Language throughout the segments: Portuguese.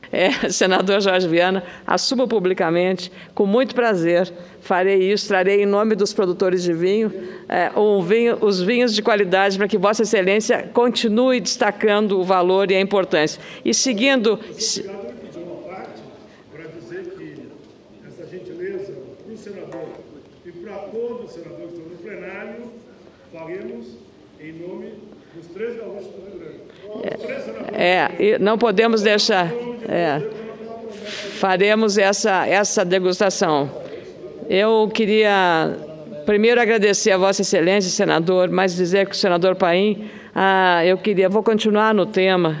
Senador Jorge Viana, assumo publicamente, com muito prazer, farei isso, trarei em nome dos produtores de vinho, os vinhos de qualidade para que Vossa Excelência continue destacando o valor e a importância. E seguindo... Obrigado por pedir uma parte para dizer que essa gentileza para o senador e para todos os senadores que estão no plenário, faremos em nome dos 3 gaúchos do Rio Grande. E não podemos deixar... faremos essa degustação. Eu queria primeiro agradecer a Vossa Excelência, senador, mas dizer que o senador Paim, vou continuar no tema,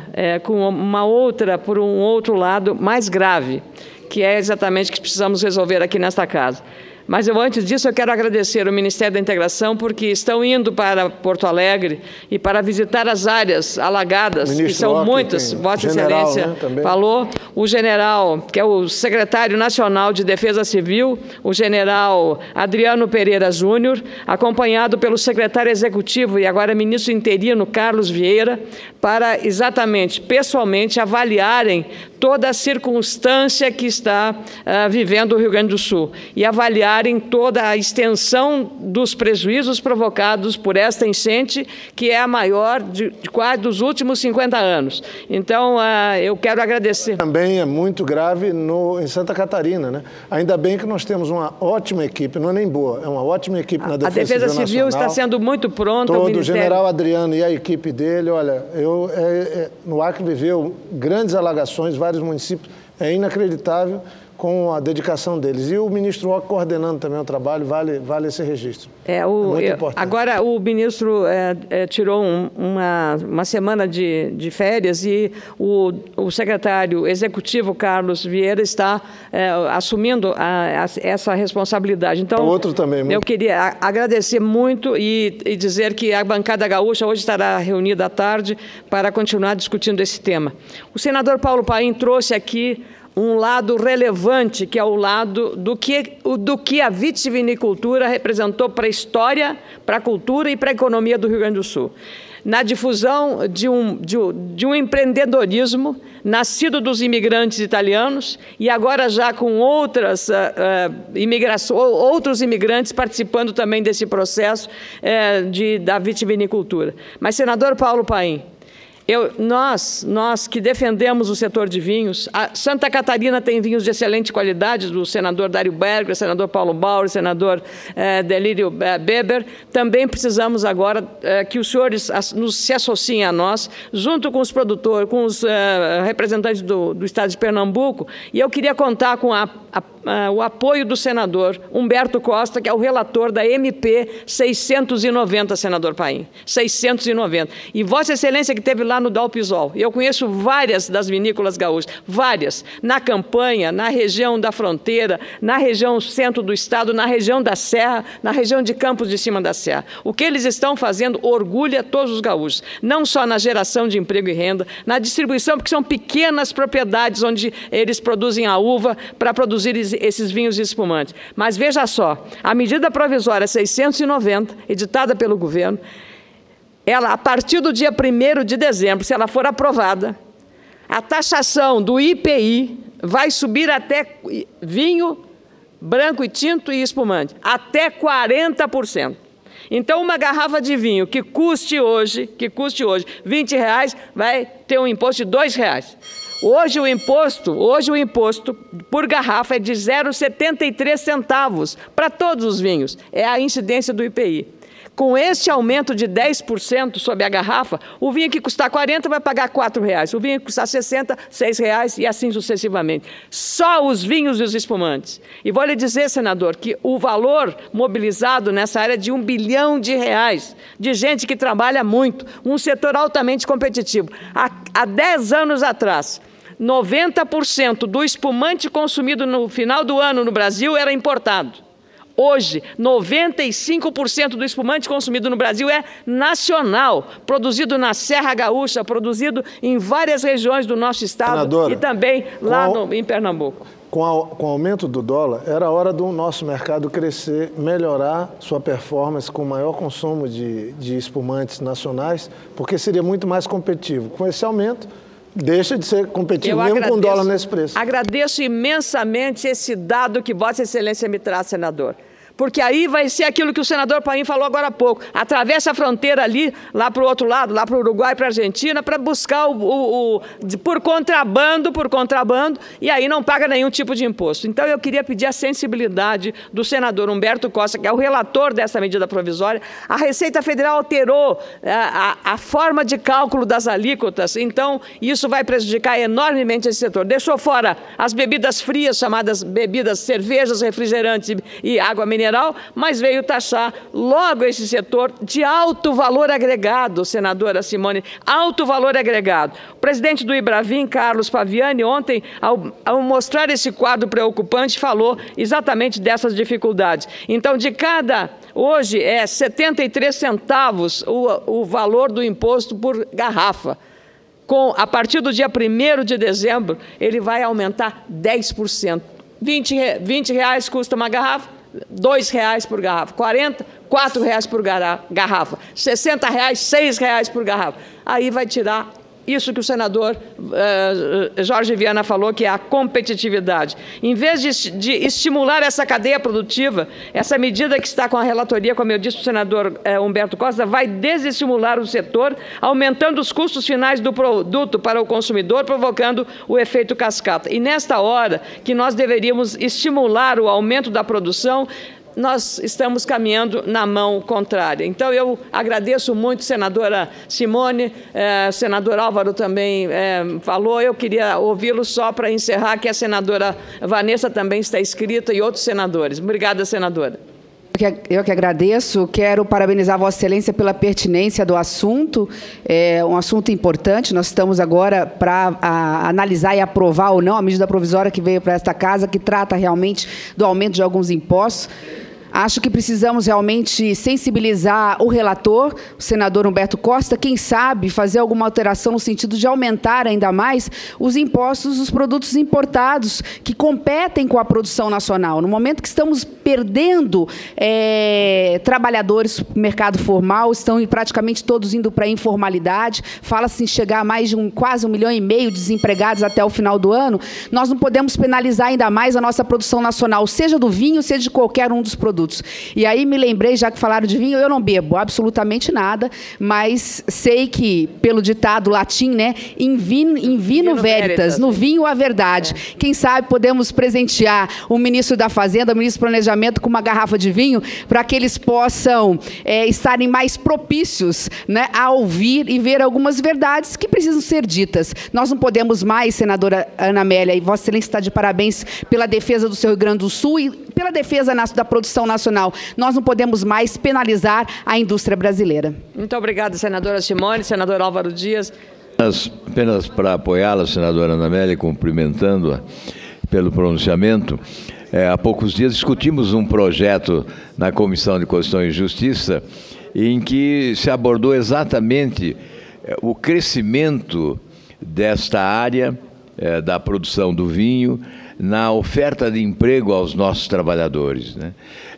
por um outro lado mais grave, que é exatamente o que precisamos resolver aqui nesta casa. Mas antes disso, eu quero agradecer ao Ministério da Integração, porque estão indo para Porto Alegre e para visitar as áreas alagadas, que são muitas, Vossa Excelência falou, o general, que é o secretário nacional de Defesa Civil, o general Adriano Pereira Júnior, acompanhado pelo secretário executivo e agora ministro interino, Carlos Vieira, para exatamente, pessoalmente, avaliarem toda a circunstância que está vivendo o Rio Grande do Sul e avaliarem toda a extensão dos prejuízos provocados por esta enchente, que é a maior de quase dos últimos 50 anos. Então, eu quero agradecer. Também é muito grave em Santa Catarina, né? Ainda bem que nós temos uma ótima equipe, não é nem boa, é uma ótima equipe na Defesa Civil está sendo muito pronta. O general Adriano e a equipe dele, olha, no Acre viveu grandes alagações, vários municípios, é inacreditável com a dedicação deles. E o ministro Occo coordenando também o trabalho, vale esse registro. Muito importante. Agora, o ministro tirou uma semana de férias e o secretário executivo, Carlos Vieira, está assumindo essa responsabilidade. Então, outro também, eu queria agradecer muito e dizer que a bancada gaúcha hoje estará reunida à tarde para continuar discutindo esse tema. O senador Paulo Paim trouxe aqui um lado relevante, que é o lado do que a vitivinicultura representou para a história, para a cultura e para a economia do Rio Grande do Sul. Na difusão de um empreendedorismo nascido dos imigrantes italianos e agora já com outros imigrantes participando também desse processo da vitivinicultura. Mas, senador Paulo Paim, nós que defendemos o setor de vinhos, Santa Catarina tem vinhos de excelente qualidade, do senador Dário Berger, senador Paulo Bauer, senador Delírio Beber. Também precisamos agora que os senhores se associem a nós, junto com os produtores, com os representantes do Estado de Pernambuco, e eu queria contar com o apoio do senador Humberto Costa, que é o relator da MP 690, senador Paim, 690. E Vossa Excelência que esteve lá no Dalpisol, eu conheço várias das vinícolas gaúchas, várias, na campanha, na região da fronteira, na região centro do estado, na região da Serra, na região de Campos de Cima da Serra. O que eles estão fazendo orgulha todos os gaúchos, não só na geração de emprego e renda, na distribuição, porque são pequenas propriedades onde eles produzem a uva para produzir esses vinhos espumantes. Mas veja só, a medida provisória 690, editada pelo governo, ela, a partir do dia 1º de dezembro, se ela for aprovada, a taxação do IPI vai subir até vinho branco e tinto e espumante, até 40%. Então, uma garrafa de vinho que custe hoje R$20, vai ter um imposto de R$2. Hoje o imposto por garrafa é de 0,73 centavos para todos os vinhos. É a incidência do IPI. Com este aumento de 10% sobre a garrafa, o vinho que custar 40 vai pagar R$4, o vinho que custar 60, R$6 e assim sucessivamente. Só os vinhos e os espumantes. E vou lhe dizer, senador, que o valor mobilizado nessa área é de R$1 bilhão, de gente que trabalha muito, um setor altamente competitivo. Há 10 anos atrás, 90% do espumante consumido no final do ano no Brasil era importado. Hoje, 95% do espumante consumido no Brasil é nacional, produzido na Serra Gaúcha, produzido em várias regiões do nosso estado, senadora, e também lá em Pernambuco. Com o aumento do dólar, era hora do nosso mercado crescer, melhorar sua performance com maior consumo de espumantes nacionais, porque seria muito mais competitivo. Com esse aumento, deixa de ser competitivo, mesmo com dólar nesse preço. Agradeço imensamente esse dado que Vossa Excelência me traz, senador. Porque aí vai ser aquilo que o senador Paim falou agora há pouco. Atravessa a fronteira ali, lá para o outro lado, lá para o Uruguai, para a Argentina, para buscar por contrabando, e aí não paga nenhum tipo de imposto. Então, eu queria pedir a sensibilidade do senador Humberto Costa, que é o relator dessa medida provisória. A Receita Federal alterou a forma de cálculo das alíquotas, então isso vai prejudicar enormemente esse setor. Deixou fora as bebidas frias, chamadas bebidas, cervejas, refrigerantes e água mineral, mas veio taxar logo esse setor de alto valor agregado, senadora Simone, alto valor agregado. O presidente do Ibravin, Carlos Paviani, ontem, ao mostrar esse quadro preocupante, falou exatamente dessas dificuldades. Então, hoje é 73 centavos o valor do imposto por garrafa. A partir do dia 1º de dezembro, ele vai aumentar 10%. 20 reais custa uma garrafa, R$2 por garrafa, 40, R$4 por garrafa, R$60, R$6 por garrafa. Aí vai tirar isso que o senador Jorge Viana falou, que é a competitividade. Em vez de estimular essa cadeia produtiva, essa medida que está com a relatoria, como eu disse, o senador Humberto Costa, vai desestimular o setor, aumentando os custos finais do produto para o consumidor, provocando o efeito cascata. E nesta hora que nós deveríamos estimular o aumento da produção, nós estamos caminhando na mão contrária. Então, eu agradeço muito, senadora Simone, senador Álvaro também falou, eu queria ouvi-lo só para encerrar, que a senadora Vanessa também está inscrita e outros senadores. Obrigada, senadora. Eu que agradeço, quero parabenizar Vossa Excelência pela pertinência do assunto, é um assunto importante, nós estamos agora para analisar e aprovar ou não a medida provisória que veio para esta casa, que trata realmente do aumento de alguns impostos. Acho que precisamos realmente sensibilizar o relator, o senador Humberto Costa, quem sabe fazer alguma alteração no sentido de aumentar ainda mais os impostos dos produtos importados que competem com a produção nacional. No momento que estamos perdendo trabalhadores no mercado formal, estão praticamente todos indo para a informalidade, fala-se em chegar a mais de quase 1,5 milhão de desempregados até o final do ano, nós não podemos penalizar ainda mais a nossa produção nacional, seja do vinho, seja de qualquer um dos produtos. E aí me lembrei, já que falaram de vinho, eu não bebo absolutamente nada, mas sei que, pelo ditado latim, né, in vino veritas, no vinho a verdade. Quem sabe podemos presentear o ministro da Fazenda, o ministro do Planejamento, com uma garrafa de vinho, para que eles possam estarem mais propícios, né, a ouvir e ver algumas verdades que precisam ser ditas. Nós não podemos mais, senadora Ana Amélia, e Vossa Excelência está de parabéns pela defesa do seu Rio Grande do Sul e pela defesa da produção nacional. Nós não podemos mais penalizar a indústria brasileira. Muito obrigada, senadora Simone, senador Álvaro Dias. Apenas para apoiá-la, senadora Ana Amélia, cumprimentando-a pelo pronunciamento. Há poucos dias discutimos um projeto na Comissão de Constituição e Justiça em que se abordou exatamente o crescimento desta área da produção do vinho, na oferta de emprego aos nossos trabalhadores, né?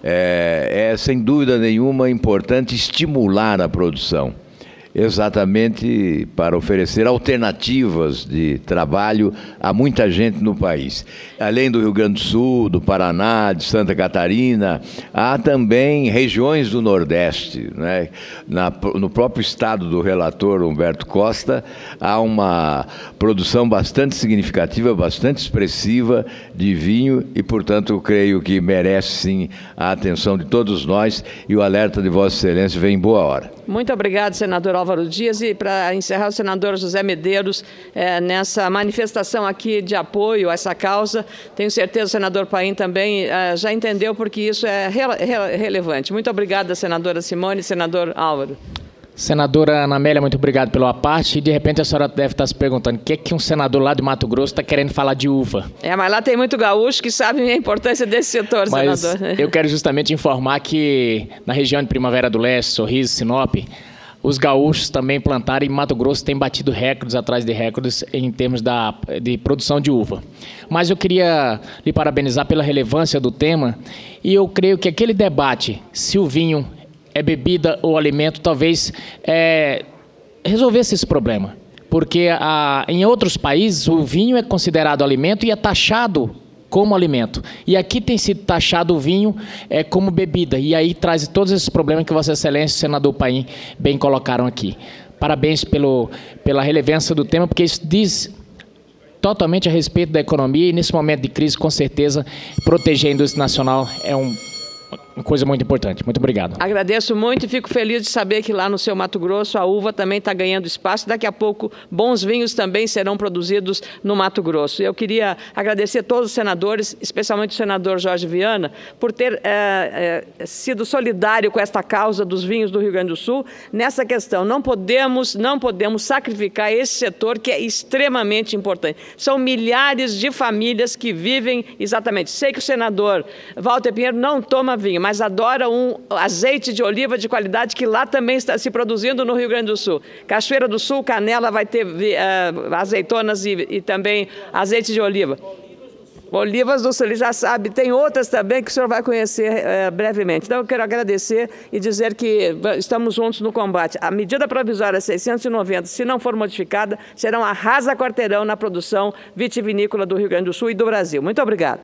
É sem dúvida nenhuma importante estimular a produção, exatamente para oferecer alternativas de trabalho a muita gente no país. Além do Rio Grande do Sul, do Paraná, de Santa Catarina, há também regiões do Nordeste, né? No próprio estado do relator Humberto Costa, há uma produção bastante significativa, bastante expressiva de vinho e, portanto, eu creio que merece, sim, a atenção de todos nós e o alerta de Vossa Excelência vem em boa hora. Muito obrigado, senador Álvaro Dias. E, para encerrar, o senador José Medeiros, nessa manifestação aqui de apoio a essa causa, tenho certeza que o senador Paim também já entendeu, porque isso é relevante. Muito obrigada, senadora Simone e senador Álvaro. Senadora Ana Amélia, muito obrigado pela parte. E, de repente, a senhora deve estar se perguntando o que um senador lá de Mato Grosso está querendo falar de uva. Mas lá tem muito gaúcho que sabe a importância desse setor, senador. Mas eu quero justamente informar que na região de Primavera do Leste, Sorriso, Sinop, os gaúchos também plantaram e Mato Grosso tem batido recordes atrás de recordes em termos de produção de uva. Mas eu queria lhe parabenizar pela relevância do tema e eu creio que aquele debate, se o vinho é bebida ou alimento, talvez resolvesse esse problema. porque em outros países o vinho é considerado alimento e é taxado como alimento. E aqui tem sido taxado o vinho como bebida, e aí traz todos esses problemas que Vossa Excelência e o senador Paim bem colocaram aqui. Parabéns pela relevância do tema, porque isso diz totalmente a respeito da economia, e nesse momento de crise, com certeza, proteger a indústria nacional é uma coisa muito importante. Muito obrigado. Agradeço muito e fico feliz de saber que lá no seu Mato Grosso a uva também está ganhando espaço. Daqui a pouco, bons vinhos também serão produzidos no Mato Grosso. Eu queria agradecer a todos os senadores, especialmente o senador Jorge Viana, por ter sido solidário com esta causa dos vinhos do Rio Grande do Sul. Nessa questão, não podemos sacrificar esse setor que é extremamente importante. São milhares de famílias que vivem exatamente. Sei que o senador Walter Pinheiro não toma vinho, mas adora um azeite de oliva de qualidade que lá também está se produzindo no Rio Grande do Sul. Cachoeira do Sul, Canela vai ter azeitonas e também azeite de oliva. Olivas do Sul, ele já sabe, tem outras também que o senhor vai conhecer brevemente. Então, eu quero agradecer e dizer que estamos juntos no combate. A medida provisória 690, se não for modificada, será um arrasa-quarteirão na produção vitivinícola do Rio Grande do Sul e do Brasil. Muito obrigado.